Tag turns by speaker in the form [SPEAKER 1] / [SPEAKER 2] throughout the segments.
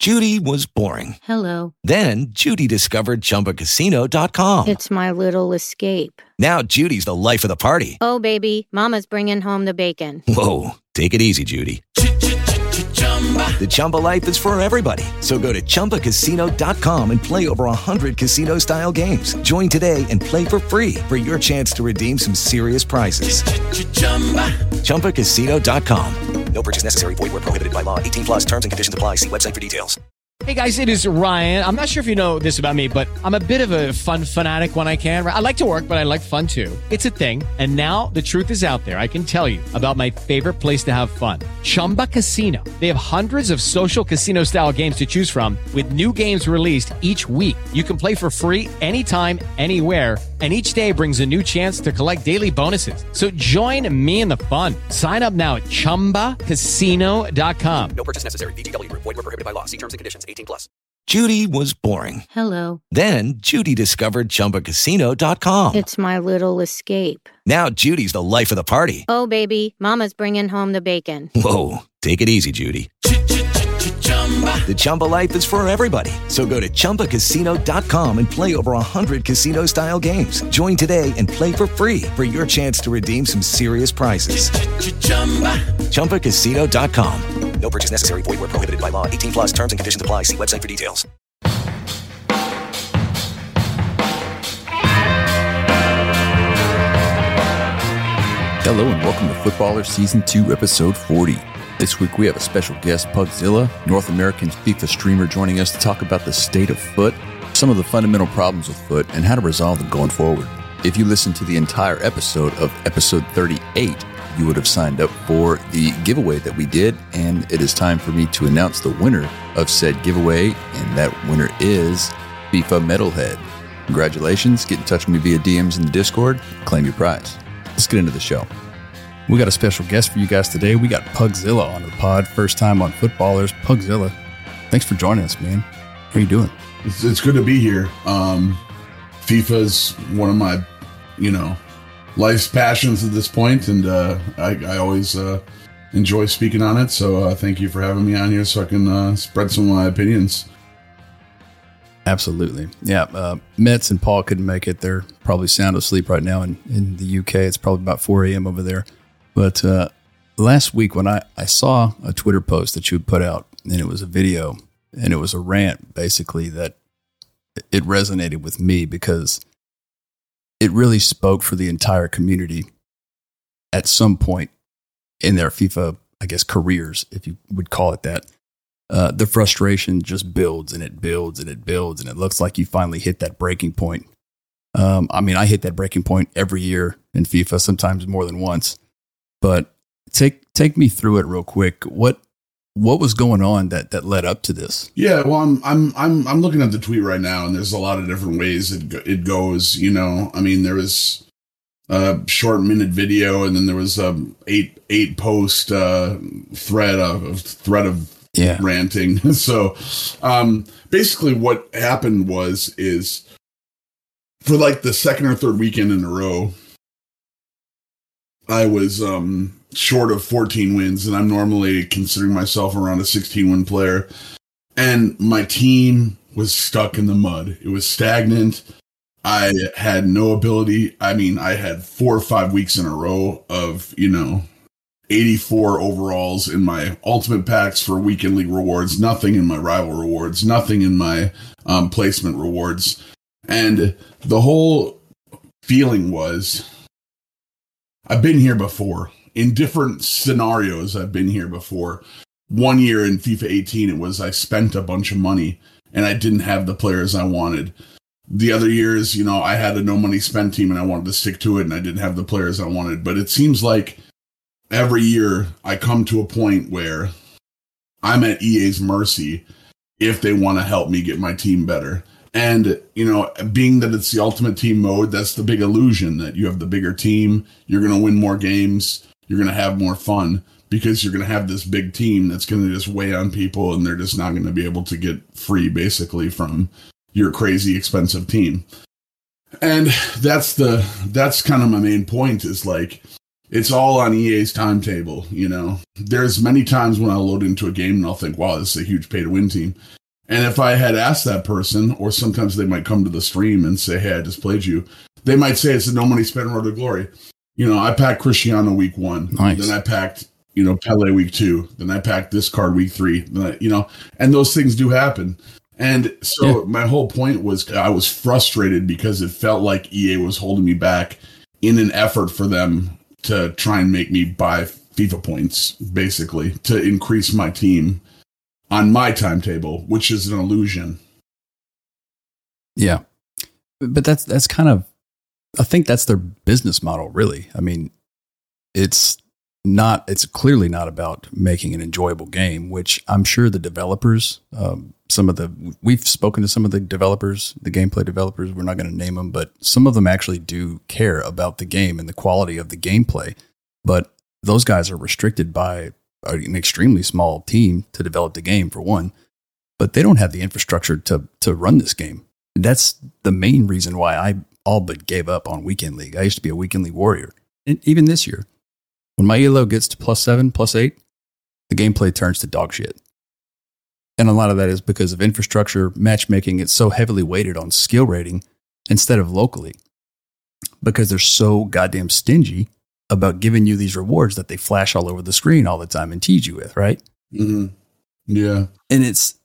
[SPEAKER 1] Judy was boring.
[SPEAKER 2] Hello.
[SPEAKER 1] Then Judy discovered ChumbaCasino.com.
[SPEAKER 2] It's my little escape.
[SPEAKER 1] Now Judy's the life of the party.
[SPEAKER 2] Oh, baby, mama's bringing home the bacon.
[SPEAKER 1] Whoa, take it easy, Judy. The Chumba life is for everybody. So go to ChumbaCasino.com and play over 100 casino-style games. Join today and play for free for your chance to redeem some serious prizes. ChumbaCasino.com. No purchase necessary. Void where prohibited by law. 18 plus terms and conditions apply. See website for details.
[SPEAKER 3] Hey guys, it is Ryan. I'm not sure if you know this about me, but I'm a bit of a fun fanatic when I can. I like to work, but I like fun too. It's a thing. And now the truth is out there. I can tell you about my favorite place to have fun. Chumba Casino. They have hundreds of social casino style games to choose from with new games released each week. You can play for free anytime, anywhere. And each day brings a new chance to collect daily bonuses. So join me in the fun. Sign up now at ChumbaCasino.com.
[SPEAKER 1] No purchase necessary. VGW. Void where prohibited by law. See terms and conditions. 18 plus. Judy was boring.
[SPEAKER 2] Hello.
[SPEAKER 1] Then Judy discovered ChumbaCasino.com.
[SPEAKER 2] It's my little escape.
[SPEAKER 1] Now Judy's the life of the party.
[SPEAKER 2] Oh, baby, mama's bringing home the bacon.
[SPEAKER 1] Whoa, take it easy, Judy. The Chumba life is for everybody. So go to ChumbaCasino.com and play over 100 casino-style games. Join today and play for free for your chance to redeem some serious prizes. ChumbaCasino.com. No purchase necessary. Void where prohibited by law. 18 plus terms and conditions apply. See website for details.
[SPEAKER 4] Hello and welcome to Footballers Season 2, Episode 40. This week we have a special guest, Pugzilla, North American FIFA streamer, joining us to talk about the state of foot, some of the fundamental problems with foot, and how to resolve them going forward. If you listen to the entire episode of Episode 38, you would have signed up for the giveaway that we did, and it is time for me to announce the winner of said giveaway, and that winner is FIFA Metalhead. Congratulations, get in touch with me via DMs in the Discord, claim your prize. Let's get into the show. We got a special guest for you guys today. We got Pugzilla on the pod, first time on Footballers. Pugzilla, thanks for joining us, man. How are you doing?
[SPEAKER 5] It's good to be here. FIFA's one of my, life's passions at this point, and I always enjoy speaking on it. So thank you for having me on here so I can spread some of my opinions.
[SPEAKER 4] Absolutely. Yeah. Metz and Paul couldn't make it. They're probably sound asleep right now in the UK. It's probably about 4 a.m. over there. But last week when I saw a Twitter post that you put out, and it was a video, and it was a rant, basically, that it resonated with me because it really spoke for the entire community at some point in their FIFA, I guess, careers, if you would call it that. The frustration just builds and it builds and it builds, and it looks like you finally hit that breaking point. I hit that breaking point every year in FIFA, sometimes more than once. But take me through it real quick. What was going on that led up to this?
[SPEAKER 5] Yeah, well, I'm looking at the tweet right now, and there's a lot of different ways it goes. There was a short minute video, and then there was a eight post thread of ranting. So basically, what happened is for like the second or third weekend in a row, I was short of 14 wins, and I'm normally considering myself around a 16-win player. And my team was stuck in the mud. It was stagnant. I had no ability. I had 4 or 5 weeks in a row of, 84 overalls in my ultimate packs for weekend league rewards, nothing in my rival rewards, nothing in my placement rewards. And the whole feeling was, I've been here before. In different scenarios, I've been here before. One year in FIFA 18, it was I spent a bunch of money and I didn't have the players I wanted. The other years, I had a no money spent team and I wanted to stick to it and I didn't have the players I wanted. But it seems like every year I come to a point where I'm at EA's mercy if they want to help me get my team better. And, being that it's the ultimate team mode, that's the big illusion that you have the bigger team, you're going to win more games, you're going to have more fun because you're going to have this big team that's going to just weigh on people and they're just not going to be able to get free basically from your crazy expensive team. And that's kind of my main point is like, It's all on EA's timetable, you know. There's many times when I'll load into a game and I'll think, wow, this is a huge pay-to-win team. And if I had asked that person, or sometimes they might come to the stream and say, hey, I just played you, they might say it's a no money spent road to glory. You know, I packed Cristiano week 1.
[SPEAKER 4] Nice.
[SPEAKER 5] Then I packed, you know, Pele week 2. Then I packed this card week 3. Then you know, and those things do happen. And so my whole point was I was frustrated because it felt like EA was holding me back in an effort for them to try and make me buy FIFA points, basically, to increase my team on my timetable, which is an illusion.
[SPEAKER 4] Yeah. But that's kind of, I think that's their business model, really. I mean, it's clearly not about making an enjoyable game, which I'm sure the developers, we've spoken to some of the developers, the gameplay developers, we're not going to name them, but some of them actually do care about the game and the quality of the gameplay. But those guys are restricted by an extremely small team to develop the game, for one, but they don't have the infrastructure to run this game. And that's the main reason why I all but gave up on Weekend League. I used to be a Weekend League warrior. And even this year, when my elo gets to +7, +8, the gameplay turns to dog shit. And a lot of that is because of infrastructure, matchmaking. It's so heavily weighted on skill rating instead of locally, because they're so goddamn stingy about giving you these rewards that they flash all over the screen all the time and tease you with, right?
[SPEAKER 5] Mm-hmm. Yeah.
[SPEAKER 4] And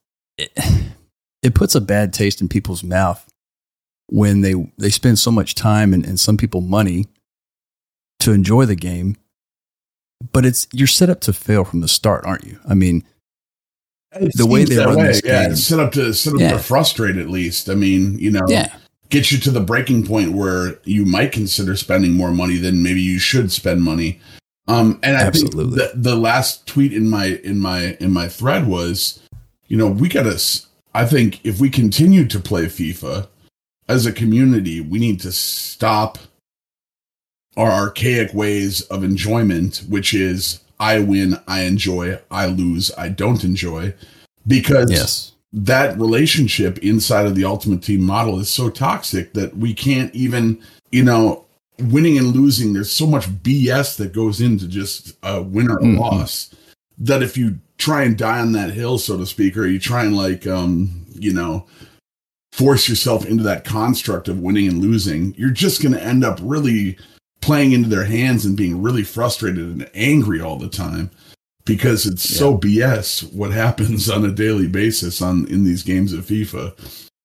[SPEAKER 4] it puts a bad taste in people's mouth when they spend so much time and some people money to enjoy the game. But you're set up to fail from the start, aren't you? I mean, the way they run this game,
[SPEAKER 5] it's set up to frustrate at least. I mean, you know, get you to the breaking point where you might consider spending more money than maybe you should spend money. And I
[SPEAKER 4] absolutely.
[SPEAKER 5] think the last tweet in my thread was, you know, I think if we continue to play FIFA as a community, we need to stop our archaic ways of enjoyment, which is I win, I enjoy, I lose, I don't enjoy, because that relationship inside of the Ultimate Team model is so toxic that we can't even, you know, winning and losing. There's so much BS that goes into just a win or a loss that if you try and die on that hill, so to speak, or you try and like, you know, force yourself into that construct of winning and losing, you're just going to end up really playing into their hands and being really frustrated and angry all the time, because it's so BS what happens on a daily basis in these games of FIFA.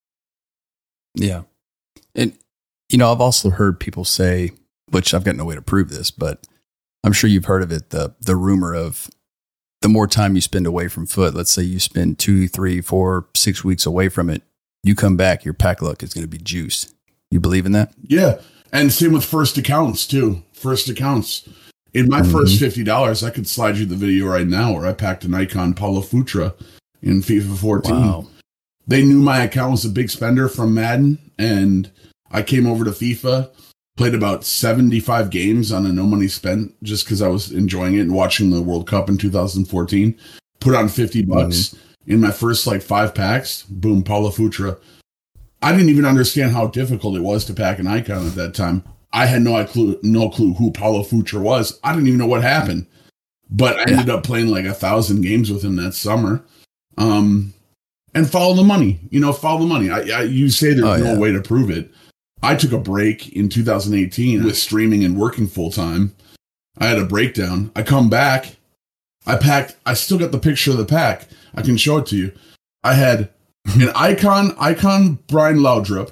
[SPEAKER 4] Yeah. And, you know, I've also heard people say, which I've got no way to prove this, but I'm sure you've heard of it, the rumor of the more time you spend away from FUT, let's say you spend 2, 3, 4, 6 weeks away from it, you come back, your pack luck is going to be juiced. You believe in that? Yeah.
[SPEAKER 5] And same with first accounts too. First accounts. In my first $50, I could slide you the video right now where I packed an icon Paulo Futre in FIFA 14.
[SPEAKER 4] Wow.
[SPEAKER 5] They knew my account was a big spender from Madden, and I came over to FIFA, played about 75 games on a no money spent just because I was enjoying it and watching the World Cup in 2014. Put on $50 in my first like 5 packs. Boom, Paulo Futre. I didn't even understand how difficult it was to pack an icon at that time. I had no clue who Paulo Futre was. I didn't even know what happened. But I ended up playing like 1,000 games with him that summer. And follow the money. You know, follow the money. You say there's no way to prove it. I took a break in 2018 with streaming and working full time. I had a breakdown. I come back. I still got the picture of the pack. I can show it to you. I had an icon Brian Laudrup,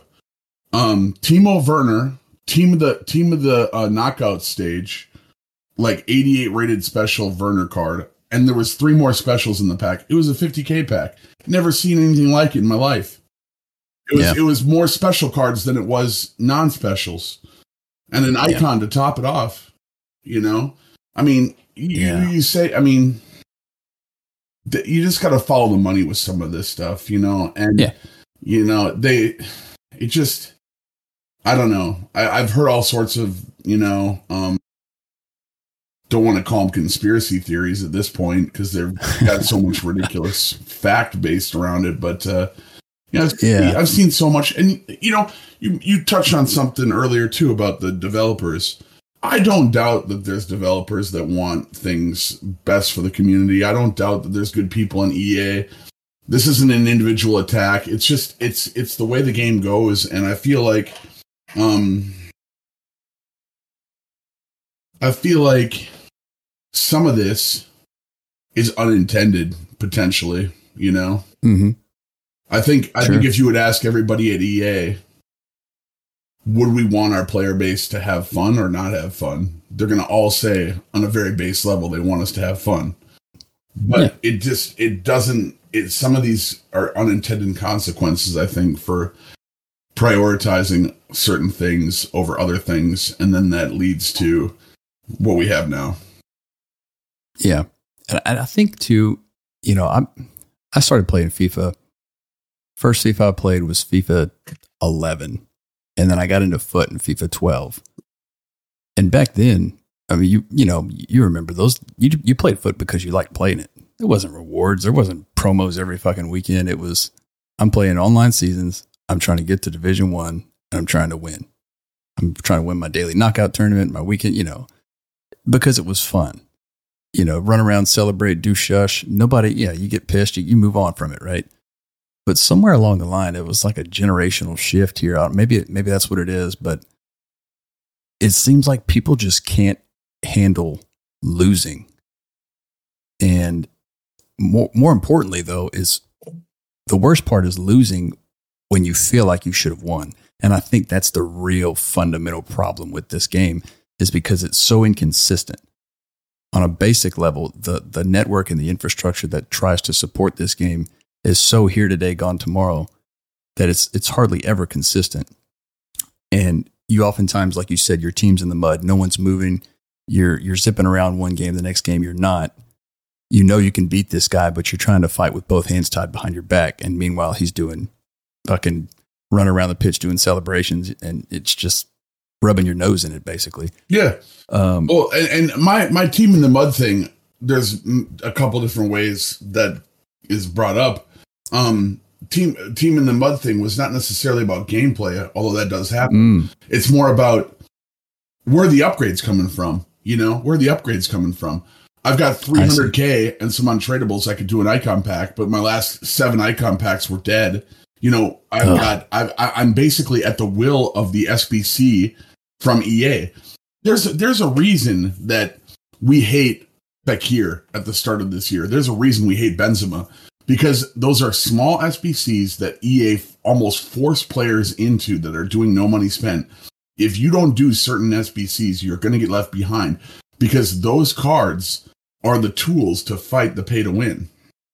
[SPEAKER 5] Timo Werner, team of the knockout stage, like 88 rated special Werner card, and there was 3 more specials in the pack. It was a 50K pack. Never seen anything like it in my life. It was more special cards than it was non-specials, and an icon to top it off. You know, I mean, you say, I mean, you just got to follow the money with some of this stuff, you know, and you know, I don't know. I've heard all sorts of, you know, don't want to call them conspiracy theories at this point because they've got so much ridiculous fact based around it. But, I've seen so much. And, you know, you touched on something earlier too about the developers. I don't doubt that there's developers that want things best for the community. I don't doubt that there's good people in EA. This isn't an individual attack. It's just, it's the way the game goes. And I feel like some of this is unintended, potentially, you know?
[SPEAKER 4] Mm-hmm.
[SPEAKER 5] I think if you would ask everybody at EA, would we want our player base to have fun or not have fun? They're going to all say on a very base level, they want us to have fun. But some of these are unintended consequences, I think, for prioritizing certain things over other things. And then that leads to what we have now.
[SPEAKER 4] Yeah. And I think too, you know, I started playing FIFA. First FIFA I played was FIFA 11. And then I got into foot in FIFA 12. And back then, I mean, you remember those, you played foot because you liked playing it. It wasn't rewards. There wasn't promos every fucking weekend. It was, I'm playing online seasons. I'm trying to get to Division 1 and I'm trying to win. I'm trying to win my daily knockout tournament, my weekend, because it was fun. Run around, celebrate, do shush. Nobody, you get pissed, you move on from it, right? But somewhere along the line, it was like a generational shift here. Maybe that's what it is, but it seems like people just can't handle losing. And more importantly, though, is the worst part is losing when you feel like you should have won. And I think that's the real fundamental problem with this game, is because it's so inconsistent. On a basic level, the network and the infrastructure that tries to support this game is so here today, gone tomorrow, that it's hardly ever consistent. And you oftentimes, like you said, your team's in the mud. No one's moving. You're zipping around one game, the next game you're not. You can beat this guy, but you're trying to fight with both hands tied behind your back. And meanwhile, he's doing fucking run around the pitch doing celebrations, and it's just rubbing your nose in it, basically.
[SPEAKER 5] Yeah. Well, and my team in the mud thing, there's a couple different ways that is brought up. Team in the mud thing was not necessarily about gameplay, although that does happen. It's more about where the upgrades coming from. Where the upgrades coming from. I've got 300K and some untradables. I could do an icon pack, but my last 7 icon packs were dead. I'm basically at the will of the SBC from EA. There's a reason that we hate Fekir at the start of this year. There's a reason we hate Benzema, because those are small SBCs that EA almost force players into that are doing no money spent. If you don't do certain SBCs, you're going to get left behind, because those cards are the tools to fight the pay to win.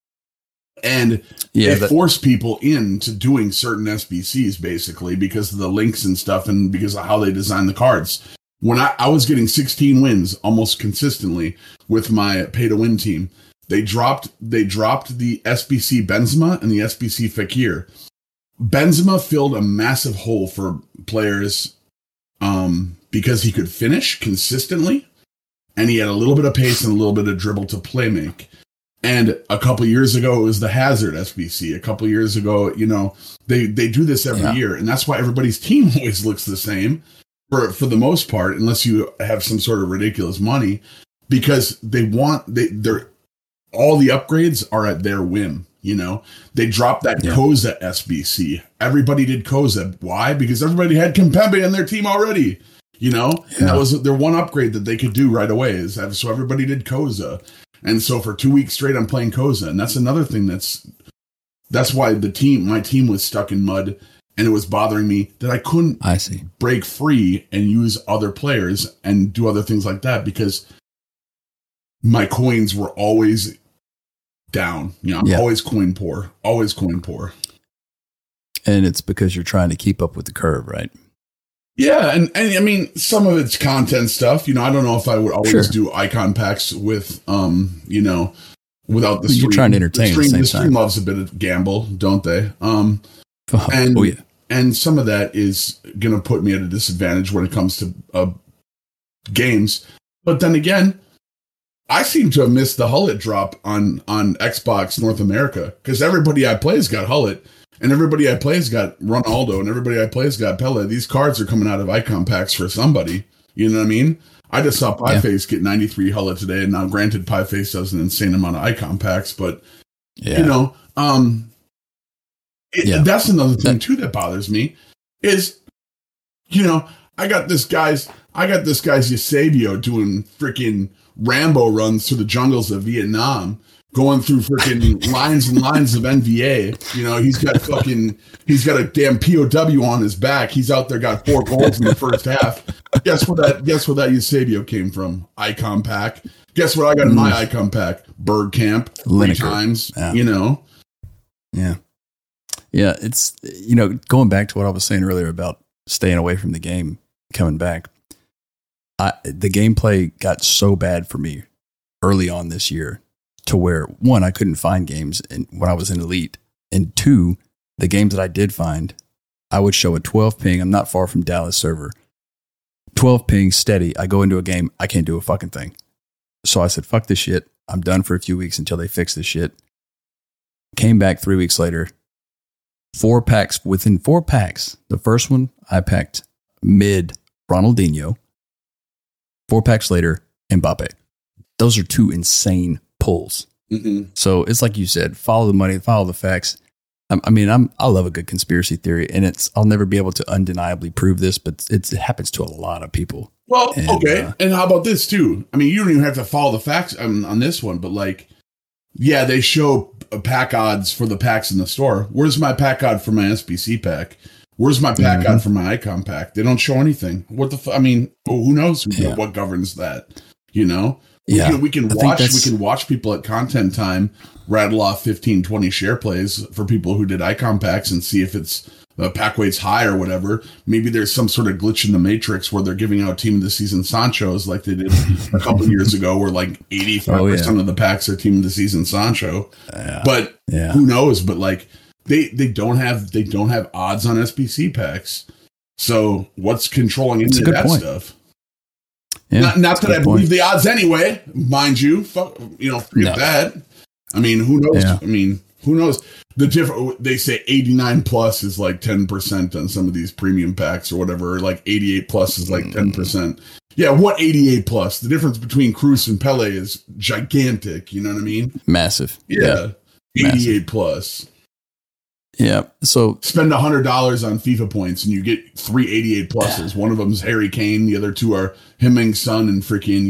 [SPEAKER 5] And they force people into doing certain SBCs, basically, because of the links and stuff and because of how they design the cards. When I was getting 16 wins almost consistently with my pay to win team, they dropped the SBC Benzema and the SBC Fekir. Benzema filled a massive hole for players because he could finish consistently, and he had a little bit of pace and a little bit of dribble to play make. And a couple years ago, it was the Hazard SBC. A couple years ago, they do this every year, and that's why everybody's team always looks the same for the most part, unless you have some sort of ridiculous money, because they're all the upgrades are at their whim. They dropped that Koza SBC. Everybody did Koza. Why? Because everybody had Kimpembe in their team already. And that was their one upgrade that they could do right away. So everybody did Koza. And so for 2 weeks straight, I'm playing Koza. And that's another thing that's why my team was stuck in mud, and it was bothering me that I couldn't break free and use other players and do other things like that, because my coins were always down. I'm always coin poor.
[SPEAKER 4] And it's because you're trying to keep up with the curve, right?
[SPEAKER 5] Yeah, and I mean, some of it's content stuff. I don't know if I would always do icon packs with, without the stream.
[SPEAKER 4] You're trying to entertain
[SPEAKER 5] the stream loves a bit of gamble, don't they? And some of that is going to put me at a disadvantage when it comes to games. But then again, I seem to have missed the Hullet drop on Xbox North America, because everybody I play has got Hullet. And everybody I play has got Ronaldo, and everybody I play has got Pele. These cards are coming out of icon packs for somebody. You know what I mean? I just saw Pieface get 93 Hulla today, and now granted, Pieface does an insane amount of icon packs, but you know, that's another thing too that bothers me is, you know, I got this guy's Eusebio doing freaking Rambo runs through the jungles of Vietnam, going through freaking lines and lines of NVA. You know, he's got a damn POW on his back. He's out there, got 4 goals in the first half. Guess where that Eusebio came from? Icon pack. Guess what I got in my icon pack? Bird Camp 3 times. Yeah. You know?
[SPEAKER 4] Yeah. Yeah. It's, you know, going back to what I was saying earlier about staying away from the game, coming back. The gameplay got so bad for me early on this year to where, 1, I couldn't find games when I was in Elite. And 2, the games that I did find, I would show a 12 ping. I'm not far from Dallas server. 12 ping steady. I go into a game. I can't do a fucking thing. So I said, fuck this shit. I'm done for a few weeks until they fix this shit. Came back 3 weeks later. 4 packs. Within 4 packs, the first one I packed mid Ronaldinho. 4 packs later, Mbappe. Those are 2 insane pulls. Mm-hmm. So it's like you said, follow the money, follow the facts. I love a good conspiracy theory, and I'll never be able to undeniably prove this, but it happens to a lot of people.
[SPEAKER 5] Well, okay. And how about this too? I mean, you don't even have to follow the facts on this one, but like, yeah, they show pack odds for the packs in the store. Where's my pack odd for my SBC pack? Where's my pack odd for my icon pack? They don't show anything. What the I mean, who knows what governs that? You know? We can watch people at content time rattle off 15, 20 share plays for people who did icon packs and see if it's pack weight's high or whatever. Maybe there's some sort of glitch in the matrix where they're giving out team of the season Sanchos like they did a couple years ago, where like 85% of the packs are team of the season Sancho. But who knows? But like they don't have odds on SBC packs. So what's controlling into that stuff? Yeah, not that I believe the odds anyway, mind you. Forget that. I mean, who knows? Yeah. I mean, who knows? They say 89 plus is like 10% on some of these premium packs or whatever. Like 88 plus is like 10%. Yeah, what 88 plus? The difference between Cruz and Pele is gigantic. You know what I mean?
[SPEAKER 4] Massive.
[SPEAKER 5] Yeah. 88 plus.
[SPEAKER 4] Yeah. So
[SPEAKER 5] spend $100 on FIFA points and you get 3 88 pluses. One of them is Harry Kane. The other 2 are Heung-min Son and freaking,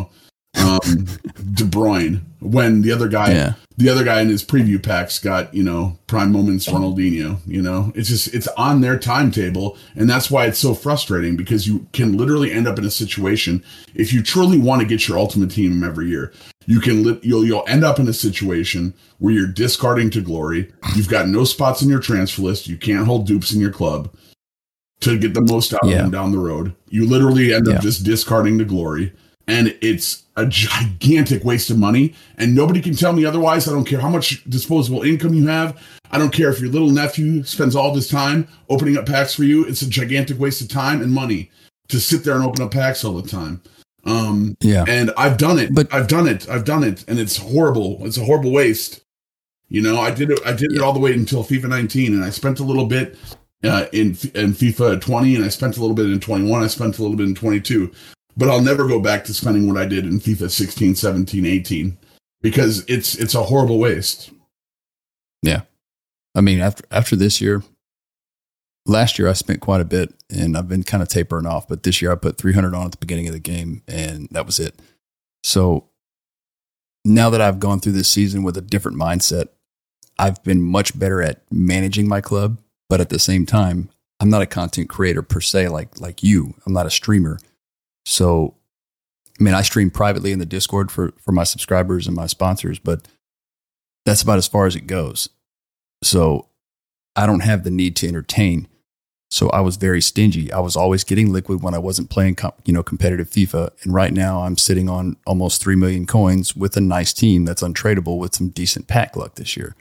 [SPEAKER 5] De Bruyne. When the other guy in his preview packs got, prime moments Ronaldinho, it's on their timetable. And that's why it's so frustrating, because you can literally end up in a situation. If you truly want to get your ultimate team every year, you'll end up in a situation where you're discarding to glory. You've got no spots in your transfer list. You can't hold dupes in your club to get the most out of them down the road. You literally end up just discarding to glory. And it's a gigantic waste of money. And nobody can tell me otherwise. I don't care how much disposable income you have. I don't care if your little nephew spends all this time opening up packs for you. It's a gigantic waste of time and money to sit there and open up packs all the time. And I've done it. I've done it. And it's horrible. It's a horrible waste. I did it all the way until FIFA 19. And I spent a little bit in FIFA 20. And I spent a little bit in 21. I spent a little bit in 22. But I'll never go back to spending what I did in FIFA 16, 17, 18, because it's a horrible waste.
[SPEAKER 4] Yeah. I mean, after this year, last year I spent quite a bit and I've been kind of tapering off, but this year I put 300 on at the beginning of the game and that was it. So now that I've gone through this season with a different mindset, I've been much better at managing my club, but at the same time, I'm not a content creator per se like you. I'm not a streamer. So, I mean, I stream privately in the Discord for my subscribers and my sponsors, but that's about as far as it goes. So I don't have the need to entertain. So I was very stingy. I was always getting liquid when I wasn't playing, competitive FIFA. And right now I'm sitting on almost 3 million coins with a nice team that's untradeable with some decent pack luck this year.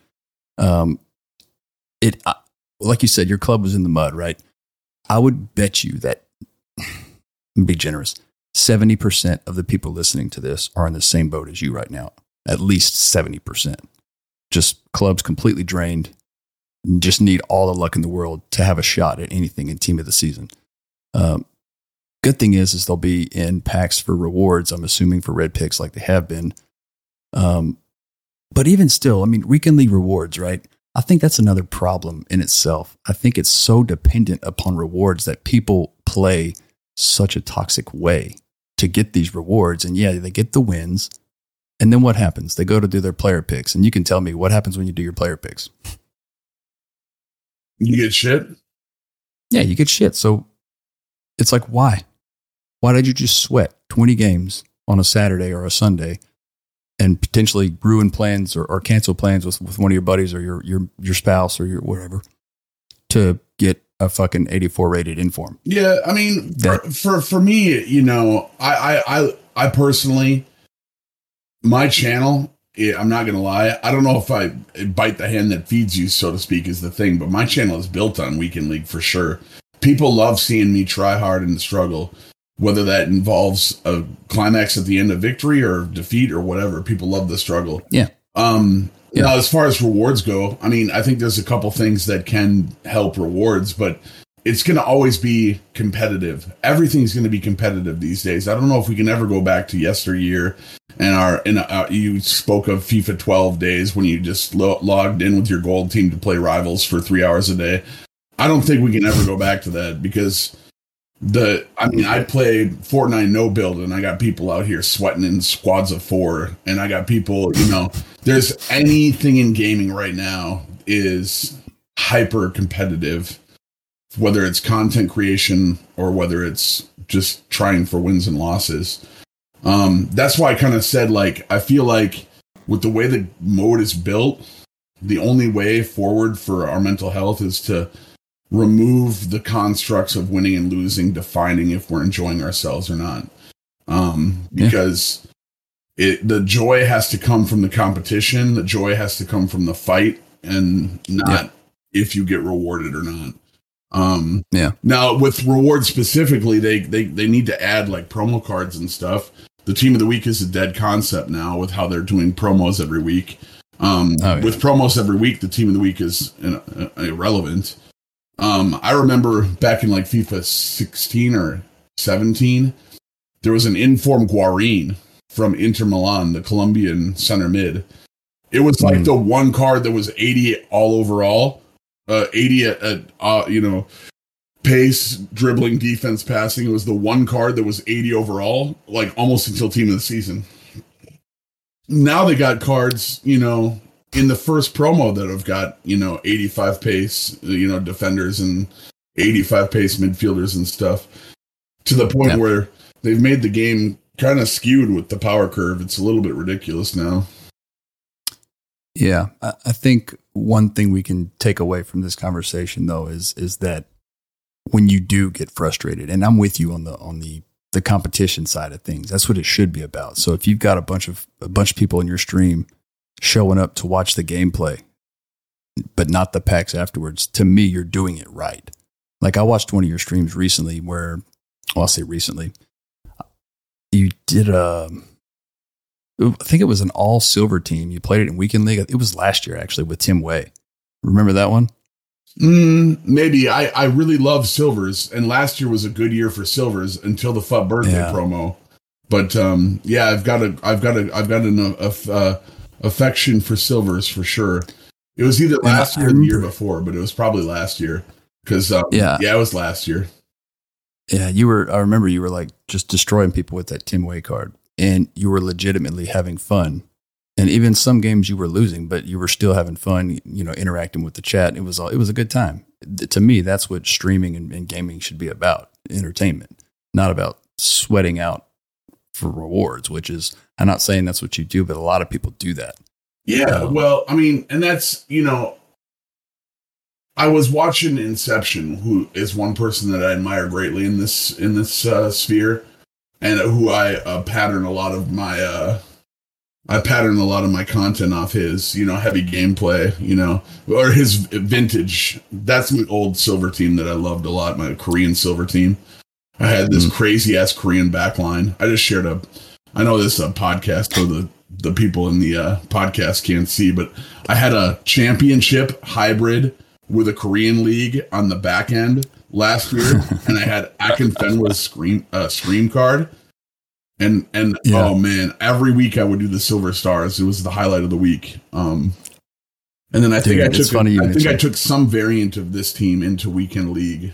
[SPEAKER 4] Like you said, your club was in the mud, right? I would bet you that, be generous, 70% of the people listening to this are in the same boat as you right now. At least 70%. Just clubs completely drained. Just need all the luck in the world to have a shot at anything in team of the season. good thing is they'll be in packs for rewards, I'm assuming, for red picks like they have been. But even still, I mean, weekend league rewards, right? I think that's another problem in itself. I think it's so dependent upon rewards that people play such a toxic way to get these rewards. And yeah, they get the wins. And then what happens? They go to do their player picks. And you can tell me what happens when you do your player picks.
[SPEAKER 5] You get shit?
[SPEAKER 4] Yeah, you get shit. So it's like, why? Why did you just sweat 20 games on a Saturday or a Sunday and potentially ruin plans or cancel plans with one of your buddies or your spouse or your whatever to get a fucking 84 rated Inform?
[SPEAKER 5] Yeah, I mean, for me, you know, I personally, my channel, I'm not going to lie, I don't know if I bite the hand that feeds you, so to speak, is the thing, but my channel is built on Weekend League for sure. People love seeing me try hard and struggle, whether that involves a climax at the end of victory or defeat or whatever. People love the struggle.
[SPEAKER 4] Yeah.
[SPEAKER 5] Now, as far as rewards go, I mean, I think there's a couple things that can help rewards, but it's going to always be competitive. Everything's going to be competitive these days. I don't know if we can ever go back to yesteryear and you spoke of FIFA 12 days when you just logged in with your gold team to play rivals for 3 hours a day. I don't think we can ever go back to that because I played Fortnite no build and I got people out here sweating in squads of 4 and I got people, you know, there's anything in gaming right now is hyper competitive, whether it's content creation or whether it's just trying for wins and losses. That's why I kind of said, like, I feel like with the way the mode is built, the only way forward for our mental health is to remove the constructs of winning and losing, defining if we're enjoying ourselves or not. Because the joy has to come from the competition. The joy has to come from the fight and not if you get rewarded or not. Now with rewards specifically, they need to add like promo cards and stuff. The team of the week is a dead concept now with how they're doing promos every week. With promos every week, the team of the week is irrelevant. I remember back in like FIFA 16 or 17, there was an Inform Guarín from Inter Milan, the Colombian center mid. It was like the one card that was 80 all overall, 80 at pace, dribbling, defense, passing. It was the one card that was 80 overall, like almost until team of the season. Now they got cards, you know, in the first promo that have got, 85 pace, defenders and 85 pace midfielders and stuff, to the point where they've made the game kind of skewed with the power curve. It's a little bit ridiculous now.
[SPEAKER 4] Yeah. I think one thing we can take away from this conversation though is that when you do get frustrated, and I'm with you on the competition side of things, that's what it should be about. So if you've got a bunch of people in your stream showing up to watch the gameplay, but not the packs afterwards, to me, you're doing it right. Like I watched one of your streams recently where, I'll say recently, you did I think it was an all silver team. You played it in Weekend League. It was last year actually with Tim Way. Remember that one?
[SPEAKER 5] Maybe. I really love silvers, and last year was a good year for silvers until the FUT birthday promo. But I've got an affection for silvers for sure. It was either last year or the year before, but it was probably last year because it was last year.
[SPEAKER 4] Yeah, I remember you were like just destroying people with that Tim Way card, and you were legitimately having fun. And even some games you were losing, but you were still having fun, interacting with the chat. It was a good time. To me, that's what streaming and gaming should be about: entertainment, not about sweating out for rewards. Which is, I'm not saying that's what you do, but a lot of people do that.
[SPEAKER 5] Yeah, well, I mean, and that's I was watching Inception, who is one person that I admire greatly in this sphere, and who I pattern a lot of my. I pattern a lot of my content off his, heavy gameplay, or his vintage. That's my old silver team that I loved a lot, my Korean silver team. I had this crazy ass Korean backline. I just shared I know this is a podcast, so the people in the podcast can't see, but I had a championship hybrid with a Korean league on the back end last year, and I had Akinfenwa's Scream card. And oh man, every week I would do the Silver Stars. It was the highlight of the week. And then I think I took some variant of this team into Weekend League.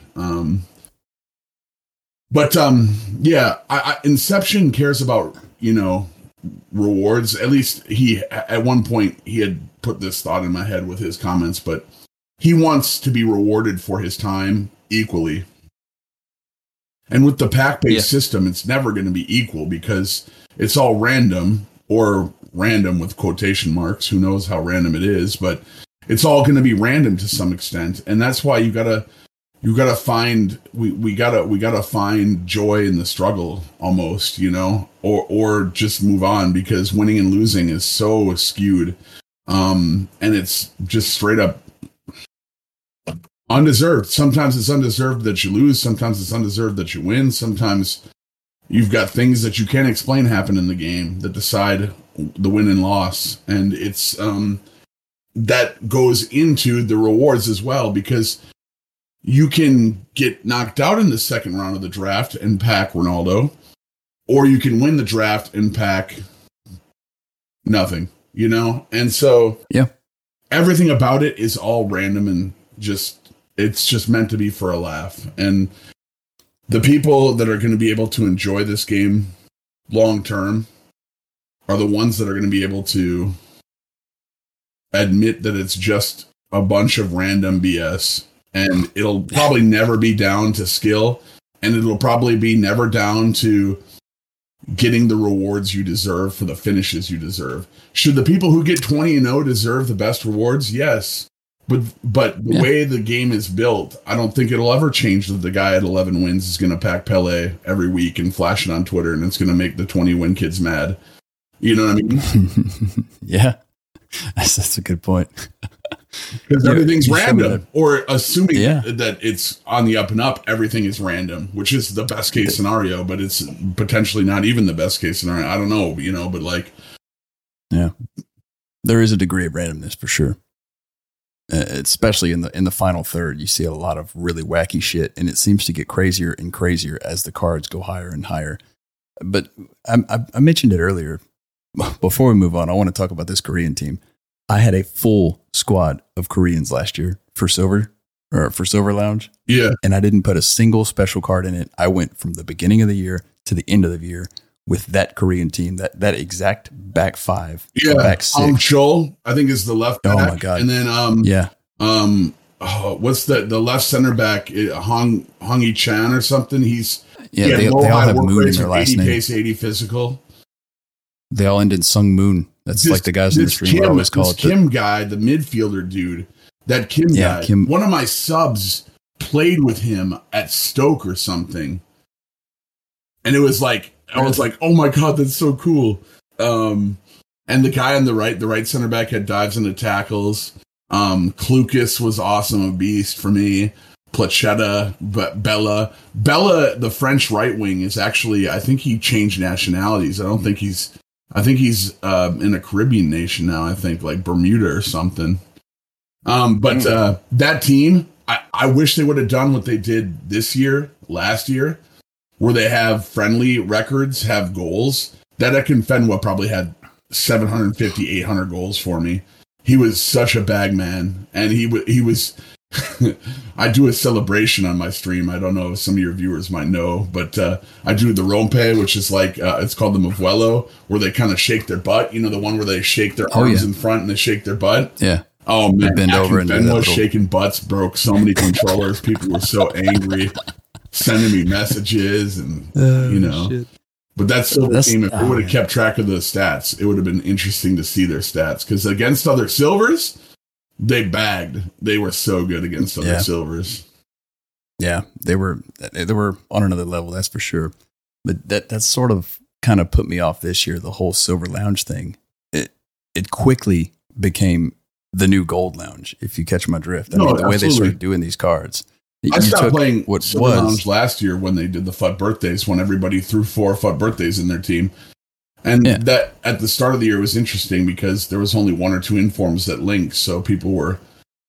[SPEAKER 5] Inception cares about, rewards. At least at one point he had put this thought in my head with his comments, but he wants to be rewarded for his time equally. And with the pack-based system, it's never going to be equal because it's all random, or random with quotation marks. Who knows how random it is, but it's all going to be random to some extent. And that's why we gotta find joy in the struggle almost, or just move on, because winning and losing is so skewed. And it's just straight up undeserved. Sometimes it's undeserved that you lose. Sometimes it's undeserved that you win. Sometimes you've got things that you can't explain happen in the game that decide the win and loss. And it's, that goes into the rewards as well, because you can get knocked out in the second round of the draft and pack Ronaldo, or you can win the draft and pack nothing, And so everything about it is all random and it's just meant to be for a laugh. And the people that are going to be able to enjoy this game long term are the ones that are going to be able to admit that it's just a bunch of random BS, and it'll probably never be down to skill, and it'll probably be never down to getting the rewards you deserve for the finishes you deserve. Should the people who get 20-0 deserve the best rewards? Yes. But the way the game is built, I don't think it'll ever change that the guy at 11 wins is going to pack Pele every week and flash it on Twitter, and it's going to make the 20-win kids mad. You know what I mean?
[SPEAKER 4] Yeah. That's a good point.
[SPEAKER 5] Because everything's random, or assuming that it's on the up and up, everything is random, which is the best case scenario, but it's potentially not even the best case scenario. I don't know, but like,
[SPEAKER 4] yeah, there is a degree of randomness for sure. Especially in the final third, you see a lot of really wacky shit, and it seems to get crazier and crazier as the cards go higher and higher. But I mentioned it earlier. Before we move on, I want to talk about this Korean team. I had a full squad of Koreans last year for Silver Lounge.
[SPEAKER 5] Yeah.
[SPEAKER 4] And I didn't put a single special card in it. I went from the beginning of the year to the end of the year with that Korean team, that exact back five.
[SPEAKER 5] Yeah.
[SPEAKER 4] Back six.
[SPEAKER 5] Chol, I think, is the left back.
[SPEAKER 4] Oh my God.
[SPEAKER 5] And then, what's the left center back? Hong Yi-chan or something?
[SPEAKER 4] They all have Moon in their last
[SPEAKER 5] 80
[SPEAKER 4] name.
[SPEAKER 5] Pace, 80 physical.
[SPEAKER 4] They all end in Sung Moon. That's like the guys in the stream always call it.
[SPEAKER 5] Kim guy, the midfielder dude, that Kim guy. One of my subs played with him at Stoke or something. And it was like, I was like, oh my God, that's so cool. And the guy on the right center back had dives into tackles. Klukas was awesome, a beast for me. Plachetta, but Bella, the French right wing is actually, I think he changed nationalities. I think he's in a Caribbean nation now. I think like Bermuda or something. That team, I wish they would have done what they did last year, where they have friendly records, have goals. That Akinfenwa probably had 750, 800 goals for me. He was such a bag man, and he was. I do a celebration on my stream. I don't know if some of your viewers might know, but I do the rompe, which is like it's called the Movuelo, where they kind of shake their butt. The one where they shake their arms in front and they shake their butt.
[SPEAKER 4] Yeah.
[SPEAKER 5] Oh man,
[SPEAKER 4] bend over and
[SPEAKER 5] was shaking butts, broke so many controllers. People were so angry, sending me messages, and Shit. But that's team. If we would have kept track of the stats, it would have been interesting to see their stats, because against other silvers, they bagged. They were so good against other silvers.
[SPEAKER 4] Yeah, they were on another level, that's for sure. But that's sort of kind of put me off this year, the whole Silver Lounge thing. It quickly became the new Gold Lounge, if you catch my drift. The way they started doing these cards.
[SPEAKER 5] I stopped playing Silver Lounge last year when they did the FUT birthdays, when everybody threw 4 FUT birthdays in their team. And that at the start of the year was interesting because there was only 1 or 2 informs that linked, so people were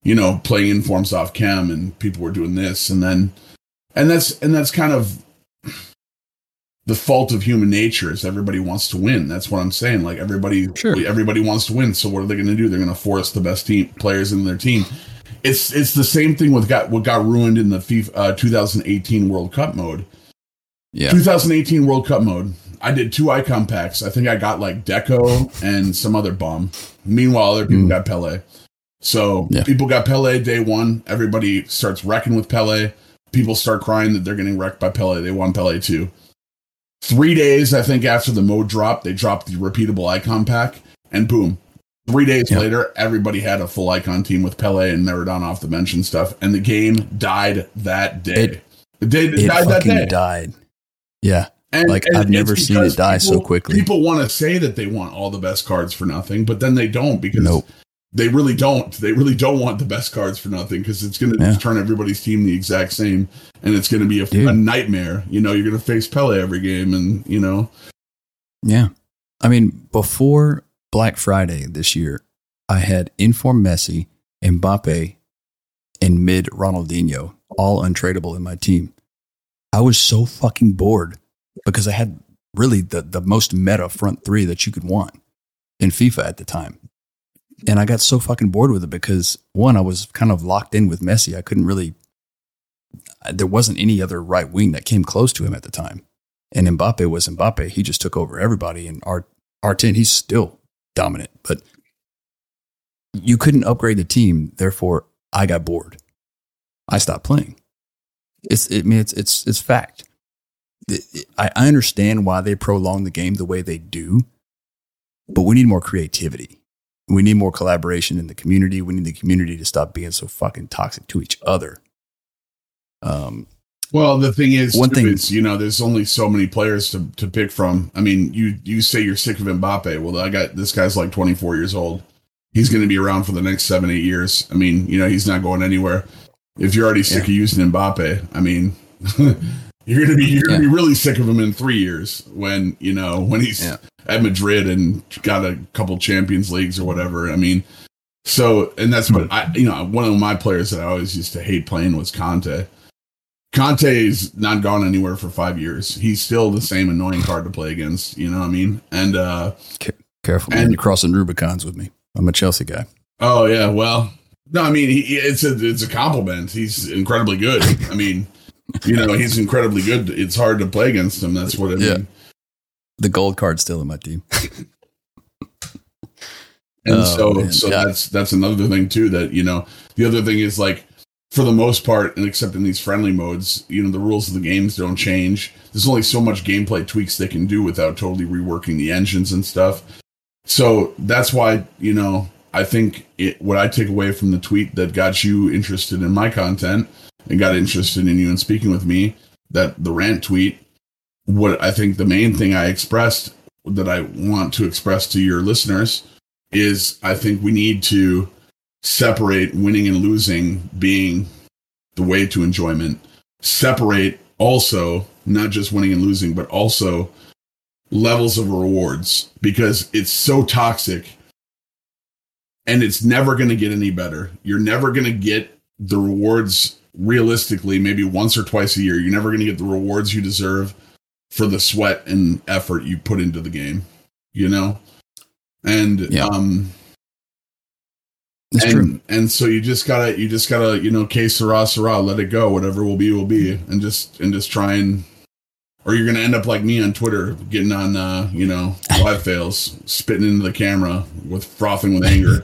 [SPEAKER 5] playing informs off chem, and people were doing this, and that's kind of the fault of human nature. Is everybody wants to win. That's what I'm saying. Like everybody wants to win. So what are they going to do? They're going to force the best players in their team. It's the same thing with what got ruined in the FIFA 2018 World Cup mode. Yeah, 2018 World Cup mode. I did 2 icon packs. I think I got like Deco and some other bum. Meanwhile, other people got Pele. So people got Pele day one. Everybody starts wrecking with Pele. People start crying that they're getting wrecked by Pele. They want Pele too. 3 days, I think, after the mode drop, they dropped the repeatable icon pack, and boom. 3 days later, everybody had a full icon team with Pele and Maradona off the bench and stuff, and the game died that day. It died that day.
[SPEAKER 4] Died. Yeah. And I've never seen it die so quickly.
[SPEAKER 5] People want to say that they want all the best cards for nothing, but then they don't, because they really don't. They really don't want the best cards for nothing, because it's going to turn everybody's team the exact same, and it's going to be a nightmare. You're going to face Pele every game, and
[SPEAKER 4] Yeah. I mean, before Black Friday this year, I had Inform Messi, Mbappe, and mid Ronaldinho, all untradeable in my team. I was so fucking bored, because I had really the most meta front three that you could want in FIFA at the time. And I got so fucking bored with it because, one, I was kind of locked in with Messi. I couldn't really, there wasn't any other right wing that came close to him at the time. And Mbappe was Mbappe. He just took over everybody. And R10, he's still dominant. But you couldn't upgrade the team. Therefore, I got bored. I stopped playing. It's fact. I understand why they prolong the game the way they do, but we need more creativity. We need more collaboration in the community. We need the community to stop being so fucking toxic to each other.
[SPEAKER 5] Well, the thing is, there's only so many players to pick from. I mean, you say you're sick of Mbappe. Well, this guy's like 24 years old. He's going to be around for the next 7-8 years. I mean, he's not going anywhere. If you're already sick of using Mbappe, I mean, you're going to be really sick of him in 3 years when he's at Madrid and got a couple Champions Leagues or whatever. I mean, and that's what one of my players that I always used to hate playing was Conte. Conte's not gone anywhere for 5 years. He's still the same annoying card to play against. You know what I mean? And
[SPEAKER 4] careful, man, you're crossing Rubicons with me. I'm a Chelsea guy.
[SPEAKER 5] Oh yeah, well, no, I mean it's a compliment. He's incredibly good. I mean, he's incredibly good. It's hard to play against him. That's what I mean.
[SPEAKER 4] The gold card's still in my team.
[SPEAKER 5] And that's another thing too, that, the other thing is, like, for the most part, and except in these friendly modes, the rules of the games don't change. There's only so much gameplay tweaks they can do without totally reworking the engines and stuff. So that's why, I think what I take away from the tweet that got you interested in my content and got interested in you and speaking with me, that the rant tweet, what I think the main thing I expressed that I want to express to your listeners is, I think we need to separate winning and losing being the way to enjoyment. Separate also not just winning and losing, but also levels of rewards, because it's so toxic and it's never going to get any better. You're never going to get the rewards realistically, maybe once or twice a year. You're never going to get the rewards you deserve for the sweat and effort you put into the game, And,
[SPEAKER 4] That's true.
[SPEAKER 5] And so you just gotta, que sera, let it go. Whatever will be, and just try and, or you're gonna end up like me on Twitter, getting on, live fails, spitting into the camera frothing with anger.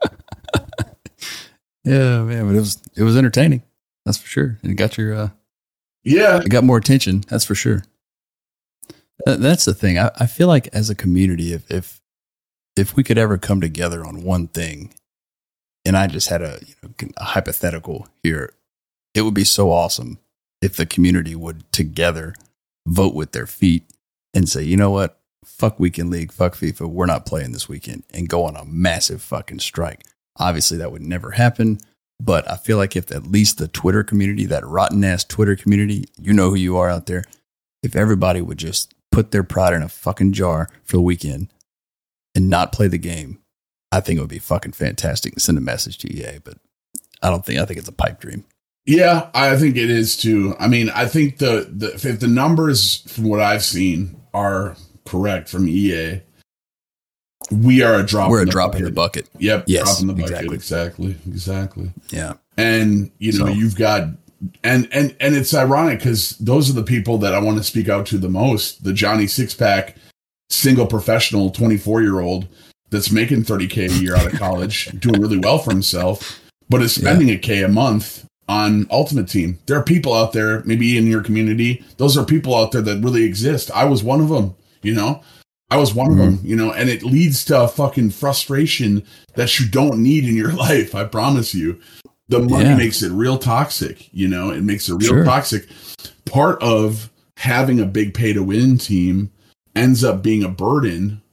[SPEAKER 4] Yeah, man, but it was entertaining. That's for sure. And it got your,
[SPEAKER 5] it
[SPEAKER 4] got more attention. That's for sure. That's the thing. I feel like as a community, if we could ever come together on one thing, and I just had a hypothetical here, it would be so awesome if the community would together vote with their feet and say, you know what, fuck Weekend League, fuck FIFA, we're not playing this weekend, and go on a massive fucking strike. Obviously, that would never happen, but I feel like if at least the Twitter community, that rotten ass Twitter community, you know who you are out there, if everybody would just put their pride in a fucking jar for the weekend and not play the game, I think it would be fucking fantastic to send a message to EA. But I think it's a pipe dream.
[SPEAKER 5] Yeah, I think it is too. I mean, I think if the numbers from what I've seen are correct from EA, we're a drop in the bucket. Yep.
[SPEAKER 4] Yes,
[SPEAKER 5] drop in the bucket. Exactly.
[SPEAKER 4] Yeah.
[SPEAKER 5] And you've got, and it's ironic because those are the people that I want to speak out to the most. The Johnny Sixpack, single professional, 24-year-old that's making $30K a year out of college, doing really well for himself, but is spending $1K a month on Ultimate Team. There are people out there, maybe in your community, those are people out there that really exist. I was one of them, I was one of them, and it leads to a fucking frustration that you don't need in your life. I promise you. The money makes it real toxic, it makes it real toxic. Part of having a big pay to win team ends up being a burden,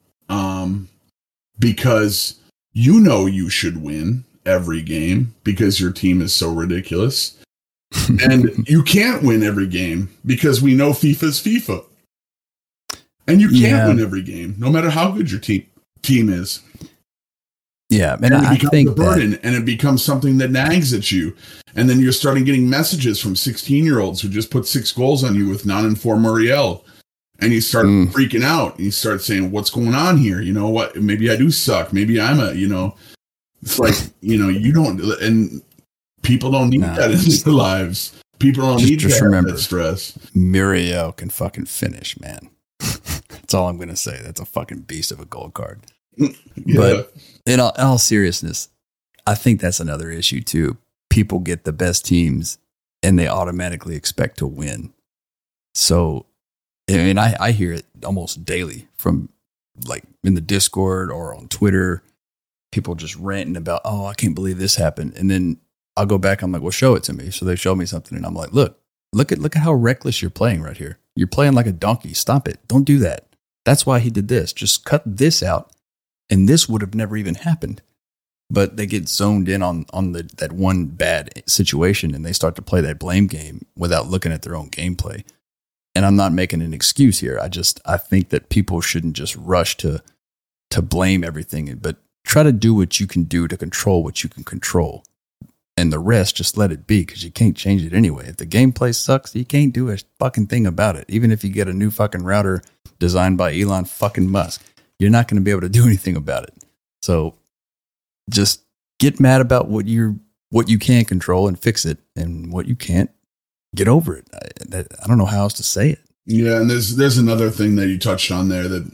[SPEAKER 5] because you should win every game because your team is so ridiculous. And you can't win every game because we know FIFA's FIFA. And you can't win every game, no matter how good your team is.
[SPEAKER 4] Yeah,
[SPEAKER 5] and it becomes a burden, and it becomes something that nags at you. And then you're starting getting messages from 16-year-olds who just put 6 goals on you with non-informed Muriel. And you start freaking out. And you start saying, what's going on here? You know what? Maybe I do suck. Maybe I'm it's like, you don't, and people don't need that in their lives. People don't need to have that stress.
[SPEAKER 4] Muriel can fucking finish, man. That's all I'm going to say. That's a fucking beast of a gold card. Yeah. But in all seriousness, I think that's another issue too. People get the best teams and they automatically expect to win. So, I hear it almost daily from like in the Discord or on Twitter, people just ranting about, oh, I can't believe this happened. And then I'll go back. I'm like, well, show it to me. So they show me something and I'm like, look at how reckless you're playing right here. You're playing like a donkey. Stop it. Don't do that. That's why he did this. Just cut this out. And this would have never even happened. But they get zoned in on that one bad situation and they start to play that blame game without looking at their own gameplay. And I'm not making an excuse here. I think that people shouldn't just rush to blame everything, but try to do what you can do to control what you can control. And the rest, just let it be because you can't change it anyway. If the gameplay sucks, you can't do a fucking thing about it. Even if you get a new fucking router designed by Elon fucking Musk, you're not going to be able to do anything about it. So just get mad about what you can control and fix it, and what you can't, get over it. I don't know how else to say it.
[SPEAKER 5] Yeah, and there's another thing that you touched on there that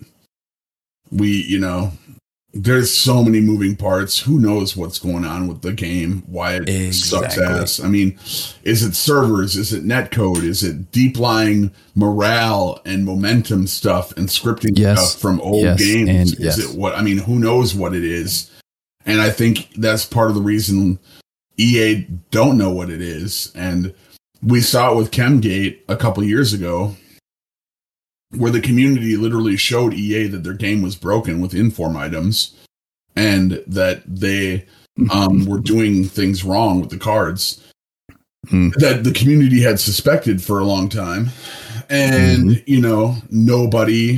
[SPEAKER 5] there's so many moving parts. Who knows what's going on with the game? Why it sucks ass? I mean, is it servers? Is it netcode? Is it deep lying morale and momentum stuff and scripting stuff from old games? Is it what? I mean, who knows what it is? And I think that's part of the reason EA don't know what it is. And we saw it with Chemgate a couple years ago, where the community literally showed EA that their game was broken with inform items and that they were doing things wrong with the cards that the community had suspected for a long time. And, nobody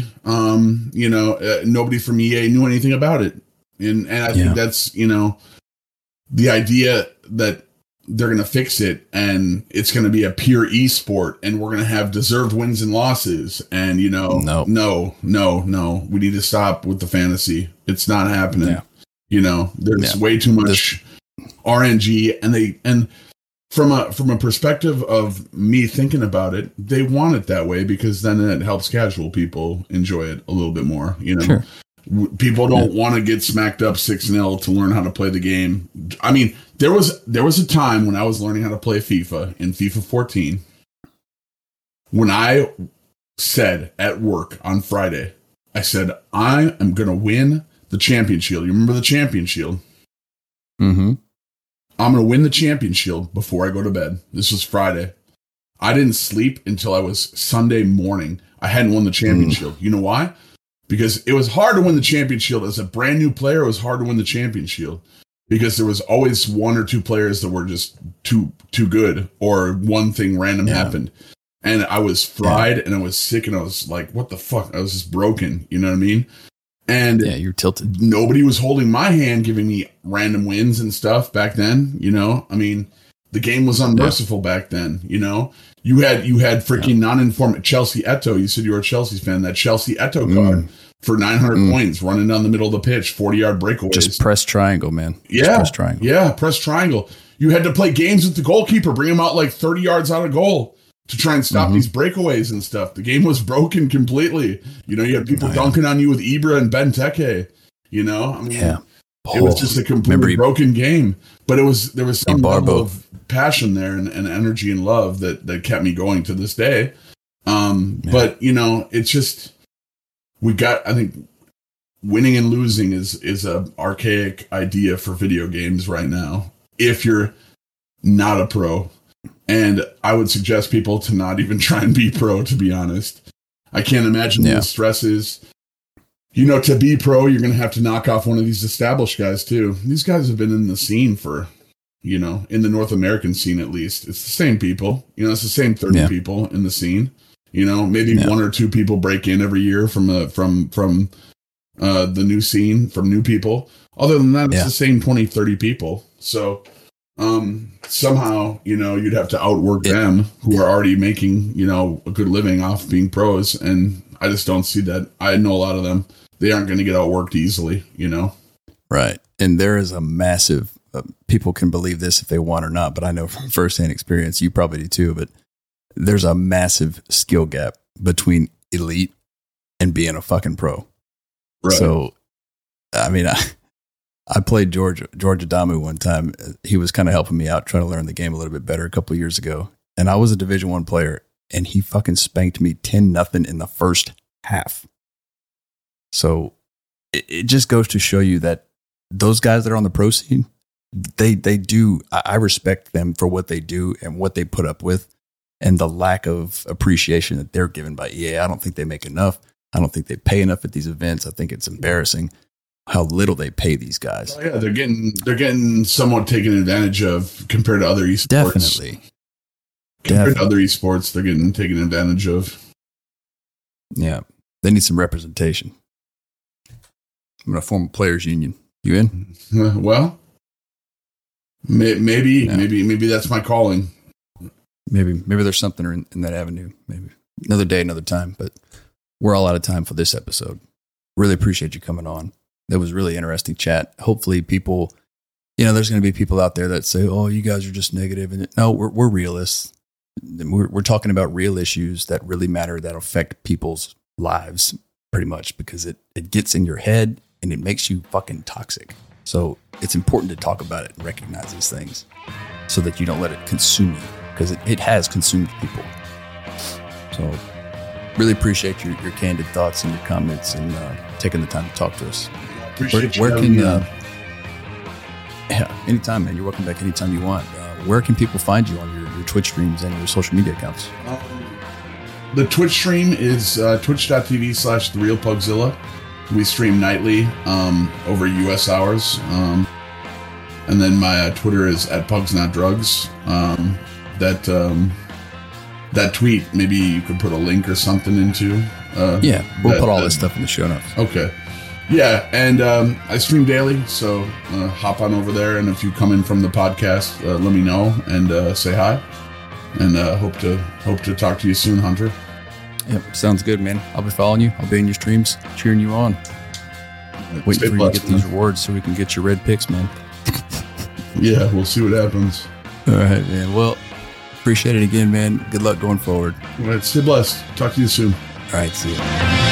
[SPEAKER 5] from EA knew anything about it. And I think that's, the idea that they're going to fix it and it's going to be a pure esport and we're going to have deserved wins and losses. And, no, we need to stop with the fantasy. It's not happening. Yeah. There's way too much RNG and from a perspective of me thinking about it, they want it that way because then it helps casual people enjoy it a little bit more, Sure. People don't want to get smacked up 6-0 to learn how to play the game. I mean, there was a time when I was learning how to play FIFA in FIFA 14 when I said at work on Friday, I said, I am going to win the Champion Shield. You remember the Champion Shield?
[SPEAKER 4] Mm-hmm.
[SPEAKER 5] I'm going to win the Champion Shield before I go to bed. This was Friday. I didn't sleep until I was Sunday morning. I hadn't won the Champion Shield. You know why? Because it was hard to win the Champion Shield. As a brand new player, it was hard to win the Champion Shield because there was always one or two players that were just too good, or one thing random happened. And I was fried and I was sick and I was like, what the fuck? I was just broken. You know what I mean? And
[SPEAKER 4] yeah, you're tilted.
[SPEAKER 5] Nobody was holding my hand, giving me random wins and stuff back then. You know, I mean, the game was unmerciful back then. You know, you had freaking non-informed Chelsea Eto'o. You said you were a Chelsea fan. That Chelsea Eto'o card for 900 points, running down the middle of the pitch, 40-yard breakaways.
[SPEAKER 4] Just press triangle, man.
[SPEAKER 5] Yeah,
[SPEAKER 4] press triangle.
[SPEAKER 5] Yeah, press triangle. You had to play games with the goalkeeper, bring him out like 30 yards out of goal to try and stop these breakaways and stuff. The game was broken completely. You know, you had people dunking on you with Ibra and Benteke. You know, I mean, it was just a completely broken game. But there was some level of passion there and energy and love that kept me going to this day. But you know, it's just I think winning and losing is a archaic idea for video games right now. If you're not a pro. And I would suggest people to not even try and be pro, to be honest. I can't imagine the stresses. You know, to be pro, you're going to have to knock off one of these established guys, too. These guys have been in the scene for, you know, in the North American scene, at least. It's the same people. You know, it's the same 30 people in the scene. You know, maybe one or two people break in every year from the new scene, from new people. Other than that, it's the same 20, 30 people. So... somehow, you know, you'd have to outwork them who are already making, you know, a good living off being pros. And I just don't see that. I know a lot of them. They aren't going to get outworked easily, you know?
[SPEAKER 4] Right. And there is a massive, people can believe this if they want or not, but I know from firsthand experience, you probably do too, but there's a massive skill gap between elite and being a fucking pro. Right. So, I mean, I played George Adamu one time. He was kind of helping me out, trying to learn the game a little bit better a couple of years ago. And I was a Division I player, and he fucking spanked me 10-0 in the first half. So it just goes to show you that those guys that are on the pro scene, they do. I respect them for what they do and what they put up with, and the lack of appreciation that they're given by EA. I don't think they make enough. I don't think they pay enough at these events. I think it's embarrassing how little they pay these guys.
[SPEAKER 5] Oh, yeah, they're getting somewhat taken advantage of compared to other esports.
[SPEAKER 4] Definitely.
[SPEAKER 5] Compared to other esports, they're getting taken advantage of.
[SPEAKER 4] Yeah, they need some representation. I'm going to form a players union. You in?
[SPEAKER 5] Well, maybe that's my calling.
[SPEAKER 4] Maybe there's something in that avenue. Maybe another day, another time. But we're all out of time for this episode. Really appreciate you coming on. That was really interesting chat. Hopefully people, you know, there's going to be people out there that say, oh, you guys are just negative. And no, we're realists. We're talking about real issues that really matter, that affect people's lives pretty much, because it gets in your head and it makes you fucking toxic. So it's important to talk about it and recognize these things so that you don't let it consume you, because it has consumed people. So really appreciate your candid thoughts and your comments and taking the time to talk to us. Where can anytime, man. You're welcome back anytime you want. Where can people find you on your Twitch streams and your social media accounts?
[SPEAKER 5] The Twitch stream is twitch.tv/TheRealPugzilla. We stream nightly over US hours. And then my Twitter is @PugsNotDrugs. That tweet, maybe you could put a link or something into.
[SPEAKER 4] We'll put all this stuff in the show notes.
[SPEAKER 5] Okay. Yeah, and I stream daily, so hop on over there. And if you come in from the podcast, let me know and say hi. And hope to talk to you soon, Hunter.
[SPEAKER 4] Yep, sounds good, man. I'll be following you. I'll be in your streams, cheering you on. Waiting for you to get these rewards so we can get your red picks, man.
[SPEAKER 5] Yeah, we'll see what happens.
[SPEAKER 4] All right, man. Well, appreciate it again, man. Good luck going forward.
[SPEAKER 5] All right, stay blessed. Talk to you soon.
[SPEAKER 4] All right, see you.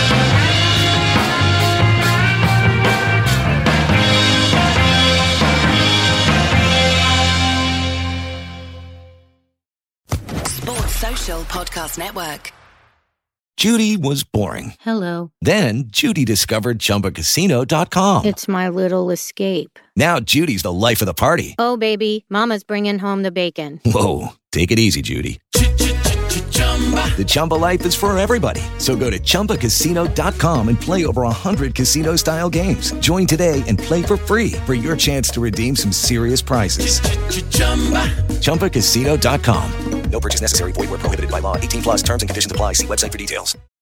[SPEAKER 6] Podcast Network.
[SPEAKER 1] Judy was boring.
[SPEAKER 2] Hello.
[SPEAKER 1] Then Judy discovered ChumbaCasino.com.
[SPEAKER 2] It's my little escape.
[SPEAKER 1] Now Judy's the life of the party.
[SPEAKER 2] Oh, baby, mama's bringing home the bacon.
[SPEAKER 1] Whoa, take it easy, Judy. The Chumba life is for everybody. So go to ChumbaCasino.com and play over 100 casino-style games. Join today and play for free for your chance to redeem some serious prizes. ChumbaCasino.com. No purchase necessary. Void where prohibited by law. 18+ terms and conditions apply. See website for details.